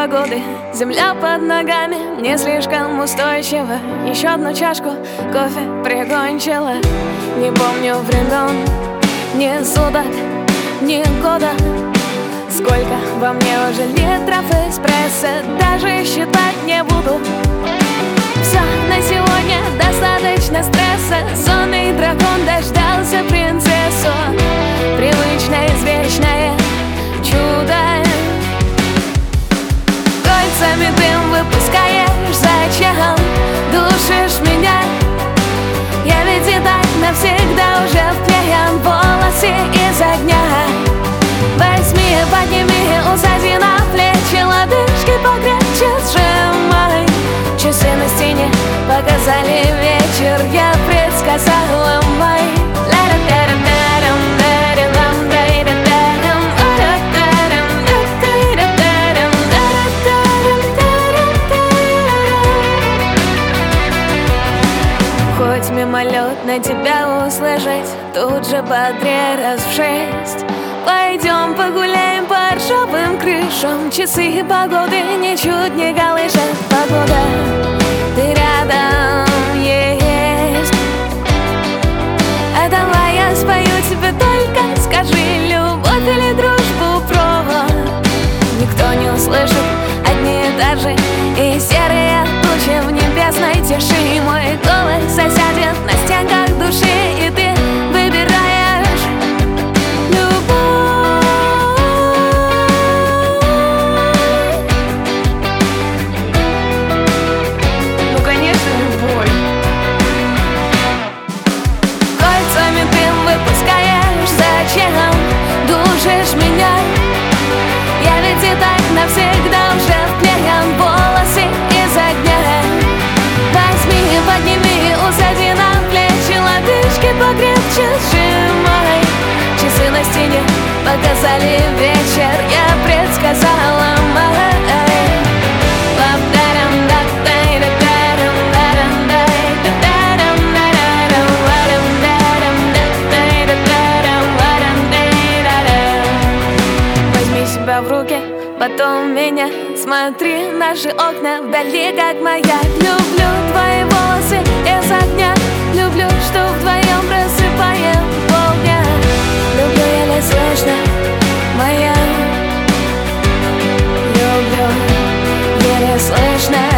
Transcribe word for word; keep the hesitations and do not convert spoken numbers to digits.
непогоды. Земля под ногами не слишком устойчива. Еще одну чашку кофе прикончила. Не помню времен, ни суток, ни года. Сколько во мне уже литров эспрессо, даже считать не буду. Все, на сегодня достаточно стресса. Сонный дракон дождался принцессу. Привычное, извечное чудо. Кольцами дым выпускаешь, зачем душишь меня? Я ведь и так навсегда уже вклеен, волосы из огня. Возьми, подними, усади на плечи, лодыжки покрепче сжимай. Часы на стене показали вечер, я предсказала май. Хоть мимолетно тебя услышать, тут же бодрее раз в шесть. Пойдем погуляем по ржавым крышам. Часы погоды ничуть не колышет. Погода, ты рядом есть. А давай я спою тебе, только скажи, любовь или дружбу провод. Никто не услышит, одни этажи и серые тучи в небесной тиши. Мой голос засядет на стенках души, и ты выбираешь любовь. Ну, конечно, любовь. Кольцами дым выпускаешь, зачем душишь меня? Я ведь и так навсегда уже вклеен, волосы из огня. Возьми, подними, усади на плечи, лодыжки покрепче сжимай. Часы на стене показали вечер, я предсказала май. Возьми себя в руки, потом меня. Смотри, наши окна вдали, как моя. Люблю твои волосы из огня. Люблю, что вдвоем просыпаем полдня. Люблю, еле слышно, моя. Люблю, еле слышно.